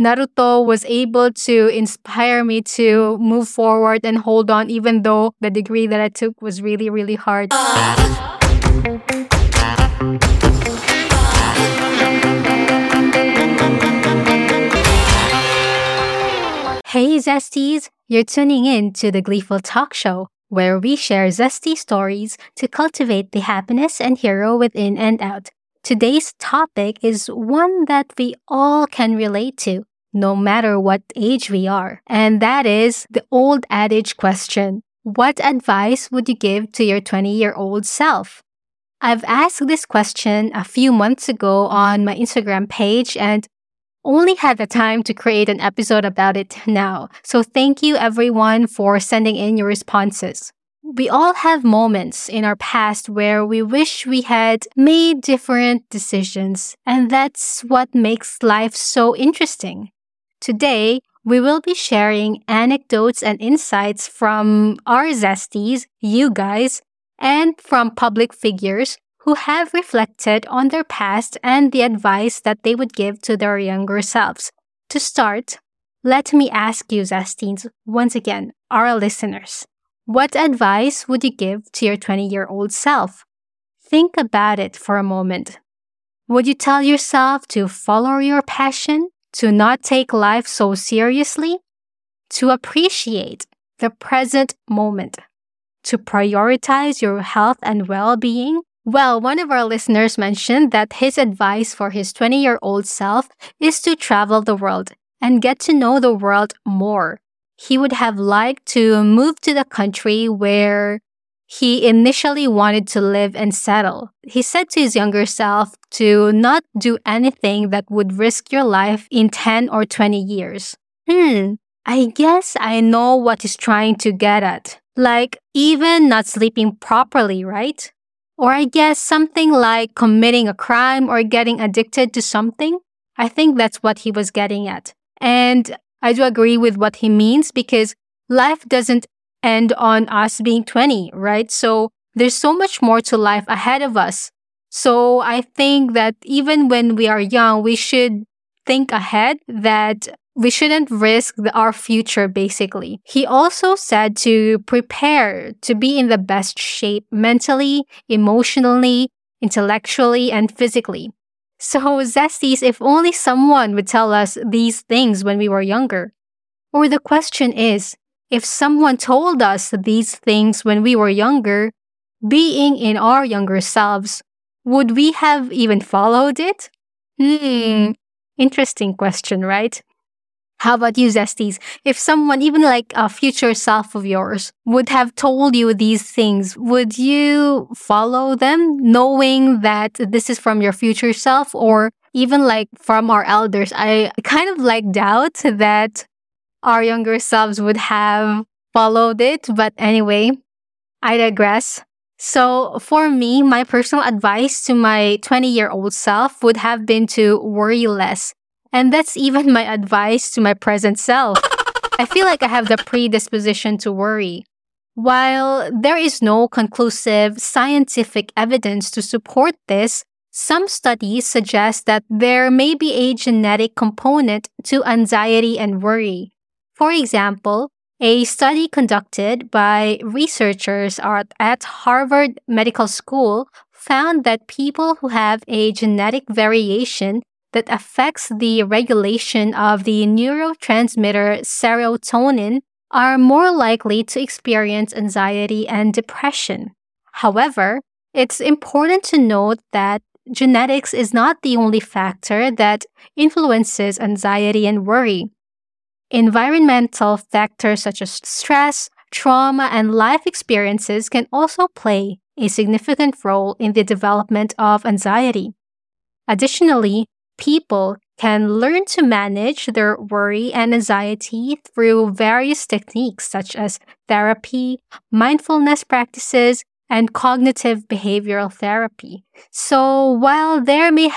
Naruto was able to inspire me to move forward and hold on, even though the degree that I took was really, really hard. Hey Zesties, you're tuning in to the Gleeful Talk Show, where we share zesty stories to cultivate the happiness and hero within and out. Today's topic is one that we all can relate to, no matter what age we are, and that is the old adage question: what advice would you give to your 20-year-old self? I've asked this question a few months ago on my Instagram page and only had the time to create an episode about it now. So thank you everyone for sending in your responses. We all have moments in our past where we wish we had made different decisions, and that's what makes life so interesting. Today, we will be sharing anecdotes and insights from our zesties, you guys, and from public figures who have reflected on their past and the advice that they would give to their younger selves. To start, let me ask you, Zestines, once again, our listeners, what advice would you give to your 20-year-old self? Think about it for a moment. Would you tell yourself to follow your passion, to not take life so seriously, to appreciate the present moment, to prioritize your health and well-being? Well, one of our listeners mentioned that his advice for his 20-year-old self is to travel the world and get to know the world more. He would have liked to move to the country where he initially wanted to live and settle. He said to his younger self to not do anything that would risk your life in 10 or 20 years. I guess I know what he's trying to get at. Like, even not sleeping properly, right? Or I guess something like committing a crime or getting addicted to something. I think that's what he was getting at. And I do agree with what he means because life doesn't end on us being 20, right? So there's so much more to life ahead of us. So I think that even when we are young, we should think ahead, that we shouldn't risk our future, basically. He also said to prepare to be in the best shape mentally, emotionally, intellectually, and physically. So, Zesties, if only someone would tell us these things when we were younger. Or the question is, if someone told us these things when we were younger, being in our younger selves, would we have even followed it? Interesting question, right? How about you, Zesties? If someone, even like a future self of yours, would have told you these things, would you follow them knowing that this is from your future self, or even like from our elders? I kind of like doubt that our younger selves would have followed it. But anyway, I digress. So for me, my personal advice to my 20-year-old self would have been to worry less. And that's even my advice to my present self. I feel like I have the predisposition to worry. While there is no conclusive scientific evidence to support this, some studies suggest that there may be a genetic component to anxiety and worry. For example, a study conducted by researchers at Harvard Medical School found that people who have a genetic variation that affects the regulation of the neurotransmitter serotonin are more likely to experience anxiety and depression. However, it's important to note that genetics is not the only factor that influences anxiety and worry. Environmental factors such as stress, trauma, and life experiences can also play a significant role in the development of anxiety. Additionally, people can learn to manage their worry and anxiety through various techniques such as therapy, mindfulness practices, and cognitive behavioral therapy. So while there may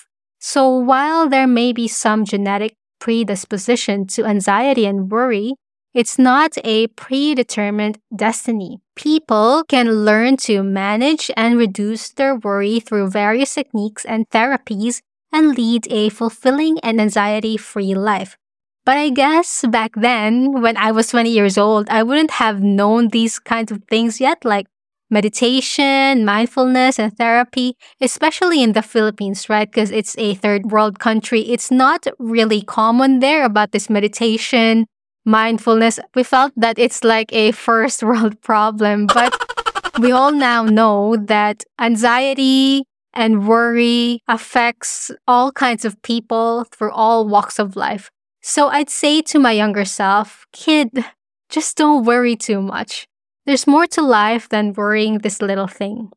be some genetic predisposition to anxiety and worry, it's not a predetermined destiny. People can learn to manage and reduce their worry through various techniques and therapies, and lead a fulfilling and anxiety-free life. But I guess back then, when I was 20 years old, I wouldn't have known these kinds of things yet, like meditation, mindfulness, and therapy, especially in the Philippines, right? Because it's a third world country. It's not really common there about this meditation, mindfulness. We felt that it's like a first world problem, but we all now know that anxiety and worry affects all kinds of people through all walks of life. So I'd say to my younger self, kid, just don't worry too much. There's more to life than worrying this little thing.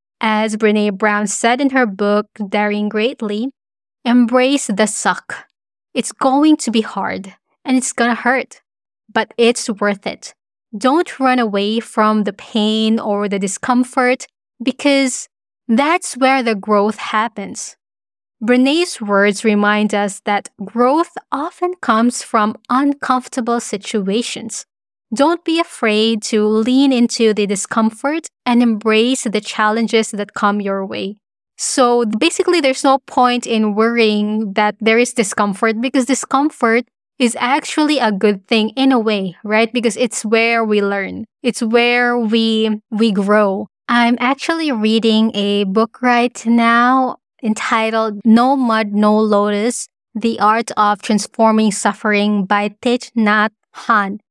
As Brené Brown said in her book, Daring Greatly, embrace the suck. It's going to be hard and it's gonna hurt, but it's worth it. Don't run away from the pain or the discomfort because that's where the growth happens. Brené's words remind us that growth often comes from uncomfortable situations. Don't be afraid to lean into the discomfort and embrace the challenges that come your way. So basically, there's no point in worrying that there is discomfort because discomfort is actually a good thing in a way, right? Because it's where we learn. It's where we grow. I'm actually reading a book right now entitled No Mud, No Lotus, The Art of Transforming Suffering by Thich Nhat Hanh.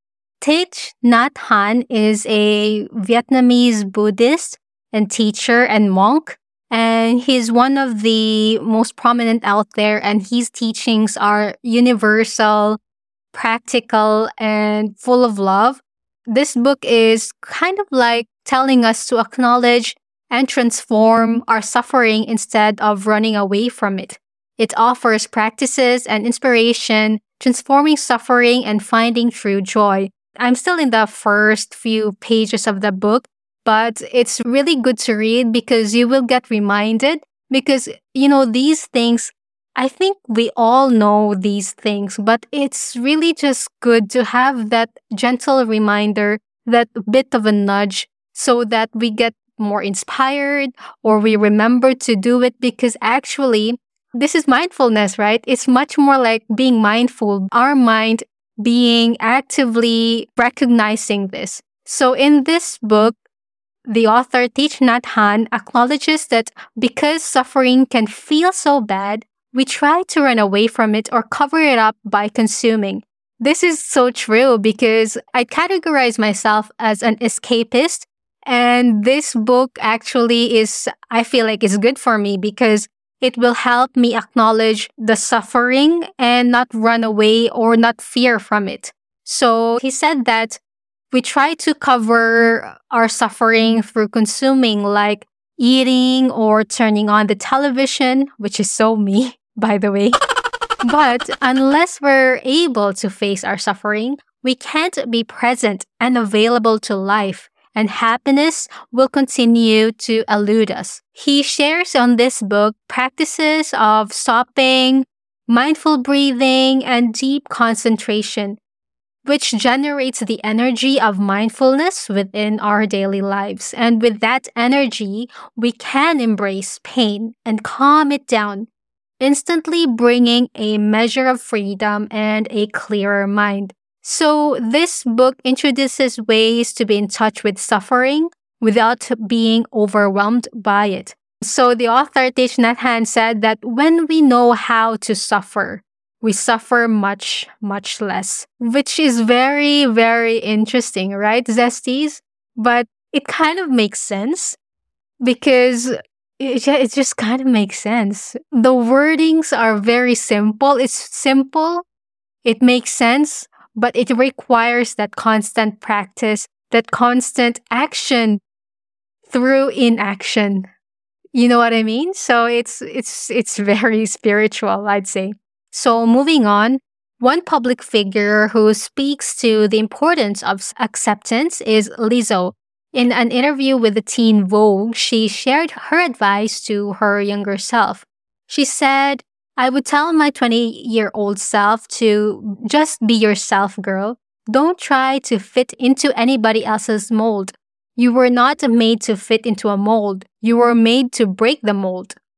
Thich Nhat Hanh is a Vietnamese Buddhist and teacher and monk, and he's one of the most prominent out there, and his teachings are universal, practical, and full of love. This book is kind of like telling us to acknowledge and transform our suffering instead of running away from it. It offers practices and inspiration, transforming suffering and finding true joy. I'm still in the first few pages of the book, but it's really good to read because you will get reminded because, these things, I think we all know these things, but it's really just good to have that gentle reminder, that bit of a nudge so that we get more inspired or we remember to do it because actually this is mindfulness, right? It's much more like being mindful, our mind being actively recognizing this. So in this book, the author Thich Nhat Hanh acknowledges that because suffering can feel so bad, we try to run away from it or cover it up by consuming. This is so true because I categorize myself as an escapist. And this book actually I feel like is good for me because it will help me acknowledge the suffering and not run away or not fear from it. So he said that we try to cover our suffering through consuming, like eating or turning on the television, which is so me, by the way. But unless we're able to face our suffering, we can't be present and available to life, and happiness will continue to elude us. He shares on this book practices of stopping, mindful breathing, and deep concentration, which generates the energy of mindfulness within our daily lives. And with that energy, we can embrace pain and calm it down, instantly bringing a measure of freedom and a clearer mind. So this book introduces ways to be in touch with suffering without being overwhelmed by it. So the author Thich Nhat Hanh said that when we know how to suffer, we suffer much, much less, which is very, very interesting, right, Zesties? But it kind of makes sense because it just kind of makes sense. The wordings are very simple. It's simple. It makes sense, but it requires that constant practice, that constant action through inaction. You know what I mean? So it's very spiritual, I'd say. So moving on, one public figure who speaks to the importance of acceptance is Lizzo. In an interview with the teen Vogue, she shared her advice to her younger self. She said, I would tell my 20-year-old self to just be yourself, girl. Don't try to fit into anybody else's mold. You were not made to fit into a mold. You were made to break the mold.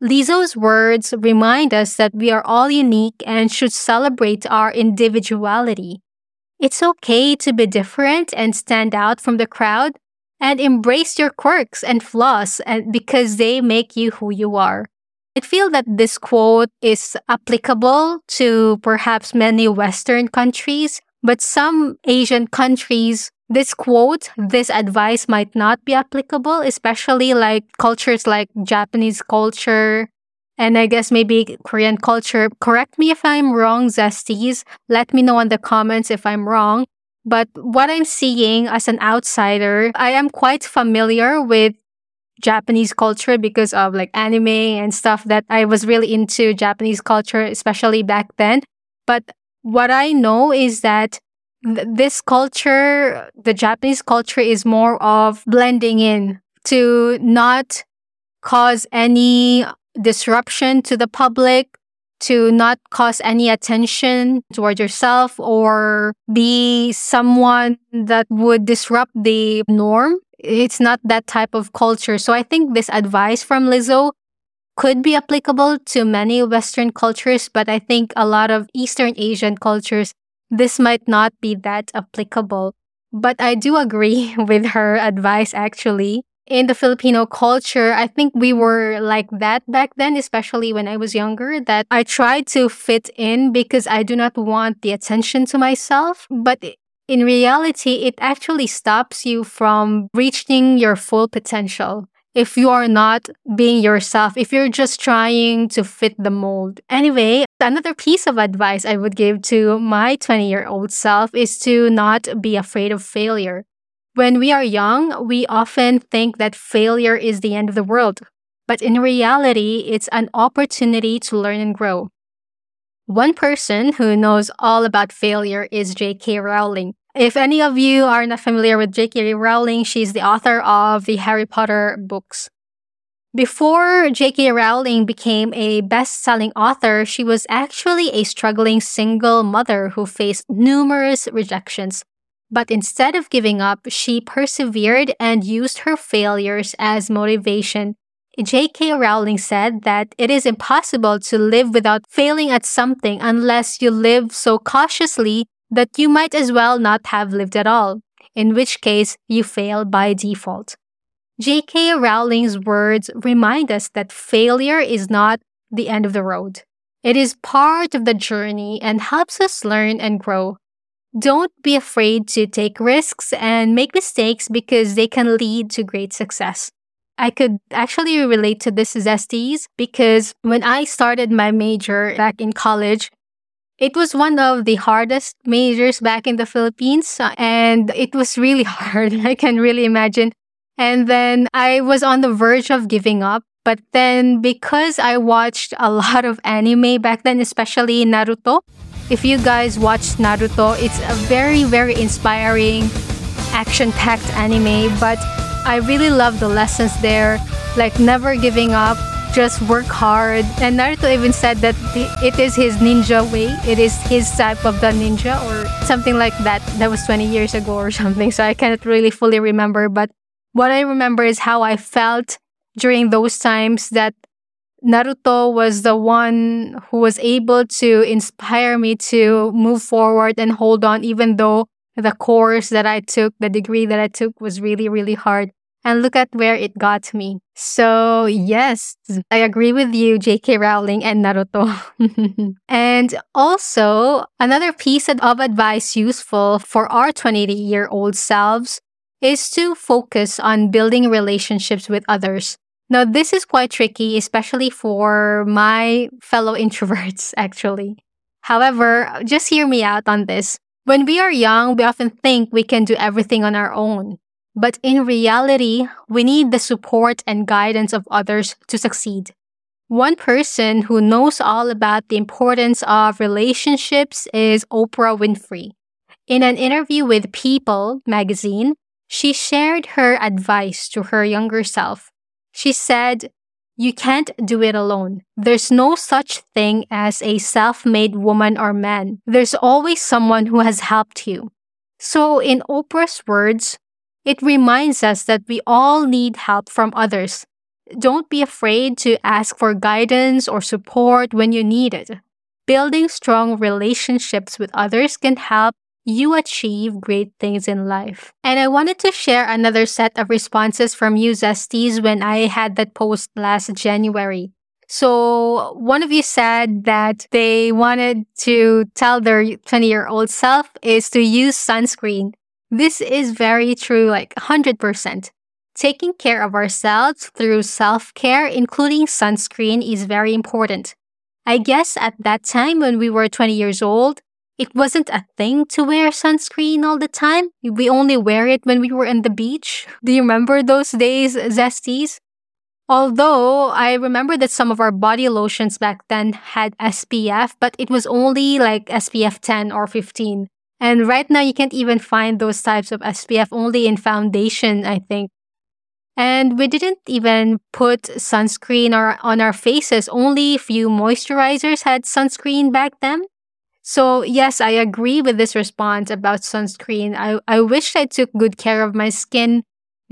Lizzo's words remind us that we are all unique and should celebrate our individuality. It's okay to be different and stand out from the crowd and embrace your quirks and flaws because they make you who you are. I feel that this quote is applicable to perhaps many Western countries, but some Asian countries, this quote, this advice might not be applicable, especially like cultures like Japanese culture and I guess maybe Korean culture. Correct me if I'm wrong, Zesties. Let me know in the comments if I'm wrong. But what I'm seeing as an outsider, I am quite familiar with Japanese culture because of like anime and stuff that I was really into Japanese culture, especially back then. But what I know is that this culture, the Japanese culture, is more of blending in to not cause any disruption to the public, to not cause any attention toward yourself or be someone that would disrupt the norm. It's not that type of culture. So I think this advice from Lizzo could be applicable to many Western cultures, but I think a lot of Eastern Asian cultures, this might not be that applicable. But I do agree with her advice actually. In the Filipino culture, I think we were like that back then, especially when I was younger, that I tried to fit in because I do not want the attention to myself. But in reality, it actually stops you from reaching your full potential if you are not being yourself, if you're just trying to fit the mold. Anyway, another piece of advice I would give to my 20-year-old self is to not be afraid of failure. When we are young, we often think that failure is the end of the world. But in reality, it's an opportunity to learn and grow. One person who knows all about failure is J.K. Rowling. If any of you are not familiar with J.K. Rowling, she's the author of the Harry Potter books. Before J.K. Rowling became a best-selling author, she was actually a struggling single mother who faced numerous rejections. But instead of giving up, she persevered and used her failures as motivation. J.K. Rowling said that it is impossible to live without failing at something unless you live so cautiously that you might as well not have lived at all, in which case you fail by default. J.K. Rowling's words remind us that failure is not the end of the road. It is part of the journey and helps us learn and grow. Don't be afraid to take risks and make mistakes because they can lead to great success. I could actually relate to this, Zesties, because when I started my major back in college, it was one of the hardest majors back in the Philippines, and it was really hard. I can really imagine. And then I was on the verge of giving up. But then because I watched a lot of anime back then, especially Naruto, if you guys watched Naruto, it's a very, very inspiring, action-packed anime. But I really love the lessons there, like never giving up, just work hard. And Naruto even said that it is his ninja way. It is his type of the ninja or something like that. That was 20 years ago or something. So I cannot really fully remember. But what I remember is how I felt during those times that Naruto was the one who was able to inspire me to move forward and hold on, even though the course that I took, the degree that I took was really, really hard. And look at where it got me. So yes, I agree with you, J.K. Rowling and Naruto. And also, another piece of advice useful for our 20-year-old selves is to focus on building relationships with others. Now, this is quite tricky, especially for my fellow introverts, actually. However, just hear me out on this. When we are young, we often think we can do everything on our own. But in reality, we need the support and guidance of others to succeed. One person who knows all about the importance of relationships is Oprah Winfrey. In an interview with People magazine, she shared her advice to her younger self. She said, "You can't do it alone. There's no such thing as a self-made woman or man. There's always someone who has helped you." So in Oprah's words, it reminds us that we all need help from others. don't be afraid to ask for guidance or support when you need it. Building strong relationships with others can help you achieve great things in life. And I wanted to share another set of responses from you, Zesties, when I had that post last January. So one of you said that they wanted to tell their 20-year-old self is to use sunscreen. This is very true, like 100%. Taking care of ourselves through self-care, including sunscreen, is very important. I guess at that time when we were 20 years old, it wasn't a thing to wear sunscreen all the time. We only wear it when we were on the beach. Do you remember those days, Zesties? Although I remember that some of our body lotions back then had SPF, but it was only like SPF 10 or 15. And right now you can't even find those types of SPF, only in foundation, I think. And we didn't even put sunscreen on our faces. Only few moisturizers had sunscreen back then. So yes, I agree with this response about sunscreen. I wish I took good care of my skin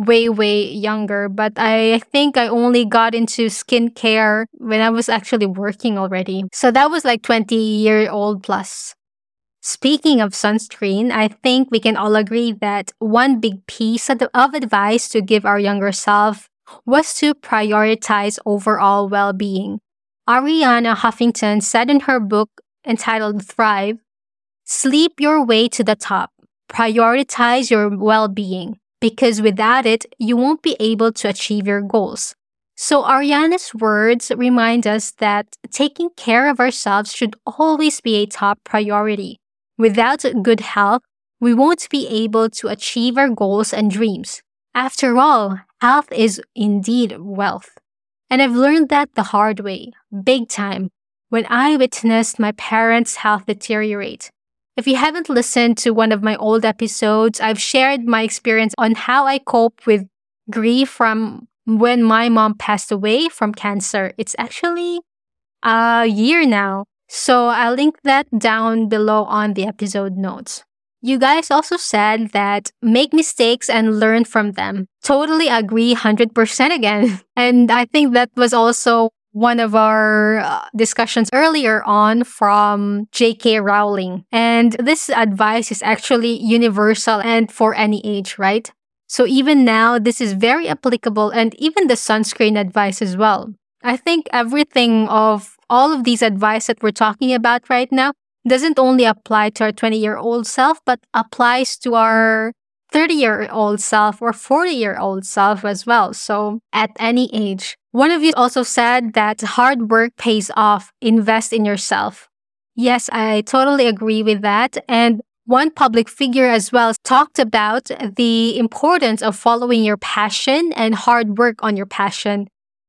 way younger, but I think I only got into skincare when I was actually working already. So that was like 20-year-old plus. Speaking of sunscreen, I think we can all agree that one big piece of advice to give our younger self was to prioritize overall well-being. Arianna Huffington said in her book entitled Thrive, "Sleep your way to the top. Prioritize your well-being, because without it, you won't be able to achieve your goals." So Ariana's words remind us that taking care of ourselves should always be a top priority. Without good health, we won't be able to achieve our goals and dreams. After all, health is indeed wealth. And I've learned that the hard way, big time, when I witnessed my parents' health deteriorate. If you haven't listened to one of my old episodes, I've shared my experience on how I cope with grief from when my mom passed away from cancer. It's actually a year now. So I'll link that down below on the episode notes. You guys also said that make mistakes and learn from them. Totally agree 100% again. And I think that was also one of our discussions earlier on from J.K. Rowling. And this advice is actually universal and for any age, right? So even now, this is very applicable, and even the sunscreen advice as well. I think everything of all of these advice that we're talking about right now doesn't only apply to our 20-year-old self, but applies to our 30-year-old self or 40-year-old self as well. So at any age. One of you also said that hard work pays off. Invest in yourself. Yes, I totally agree with that. And one public figure as well talked about the importance of following your passion and hard work on your passion.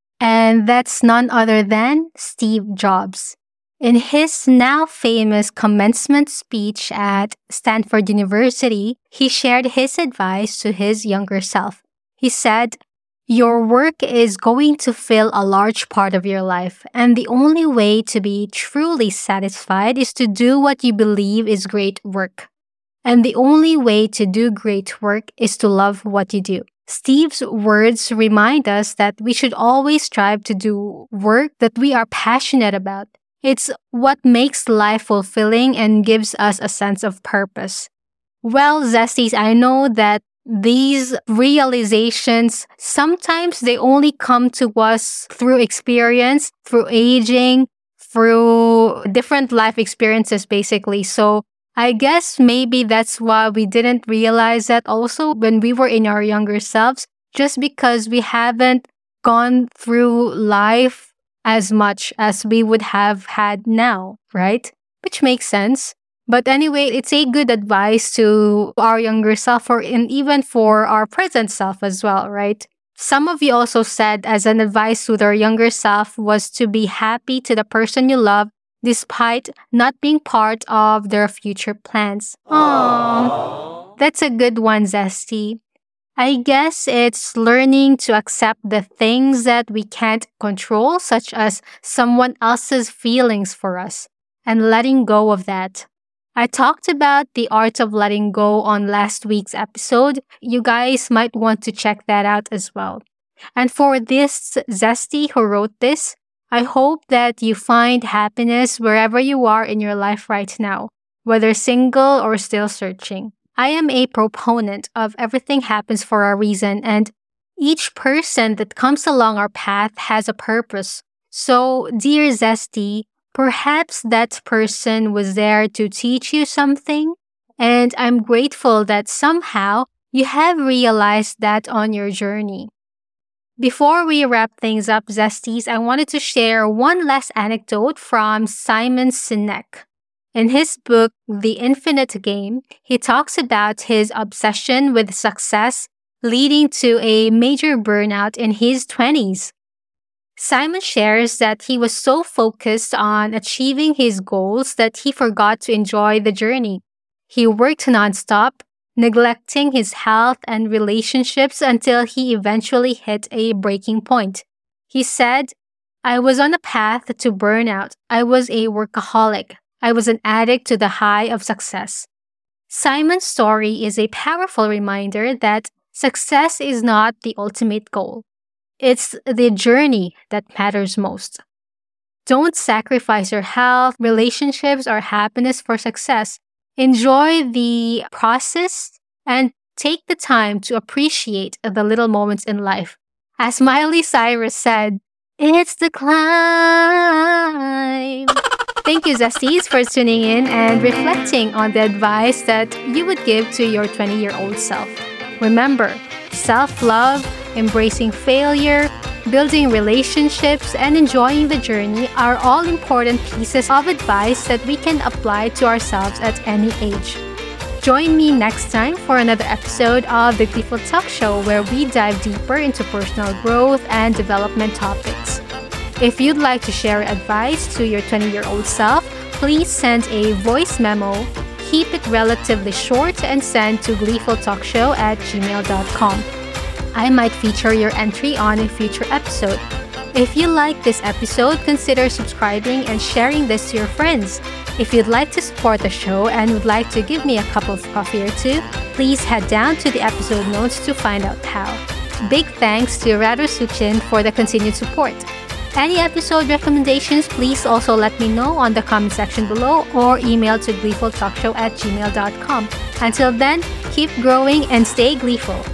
And that's none other than Steve Jobs. In his now famous commencement speech at Stanford University, he shared his advice to his younger self. He said, "Your work is going to fill a large part of your life, and the only way to be truly satisfied is to do what you believe is great work. And the only way to do great work is to love what you do." Steve's words remind us that we should always strive to do work that we are passionate about. It's what makes life fulfilling and gives us a sense of purpose. Well, Zesties, I know that these realizations, sometimes they only come to us through experience, through aging, through different life experiences, basically. So I guess maybe that's why we didn't realize that also when we were in our younger selves, just because we haven't gone through life as much as we would have had now, right? Which makes sense. But anyway, it's a good advice to our younger self and even for our present self as well, right? Some of you also said as an advice to their younger self was to be happy to the person you love despite not being part of their future plans. Aww. That's a good one, Zesty. I guess it's learning to accept the things that we can't control, such as someone else's feelings for us, and letting go of that. I talked about the art of letting go on last week's episode. You guys might want to check that out as well. And for this Zesty who wrote this, I hope that you find happiness wherever you are in your life right now, whether single or still searching. I am a proponent of everything happens for a reason, and each person that comes along our path has a purpose. So, dear Zesty, perhaps that person was there to teach you something, and I'm grateful that somehow you have realized that on your journey. Before we wrap things up, Zesties, I wanted to share one last anecdote from Simon Sinek. In his book, The Infinite Game, he talks about his obsession with success leading to a major burnout in his 20s. Simon shares that he was so focused on achieving his goals that he forgot to enjoy the journey. He worked nonstop, neglecting his health and relationships until he eventually hit a breaking point. He said, "I was on a path to burnout. I was a workaholic. I was an addict to the high of success." Simon's story is a powerful reminder that success is not the ultimate goal. It's the journey that matters most. Don't sacrifice your health, relationships, or happiness for success. Enjoy the process and take the time to appreciate the little moments in life. As Miley Cyrus said, "It's the climb." Thank you, Zesties, for tuning in and reflecting on the advice that you would give to your 20-year-old self. Remember, self-love, embracing failure, building relationships, and enjoying the journey are all important pieces of advice that we can apply to ourselves at any age. Join me next time for another episode of The Gleeful Talk Show, where we dive deeper into personal growth and development topics. If you'd like to share advice to your 20-year-old self, please send a voice memo. Keep it relatively short and send to gleefultalkshow@gmail.com. I might feature your entry on a future episode. If you like this episode, consider subscribing and sharing this to your friends. If you'd like to support the show and would like to give me a cup of coffee or two, please head down to the episode notes to find out how. Big thanks to Rado Suchin for the continued support. Any episode recommendations, please also let me know on the comment section below or email to gleefultalkshow@gmail.com. Until then, keep growing and stay gleeful.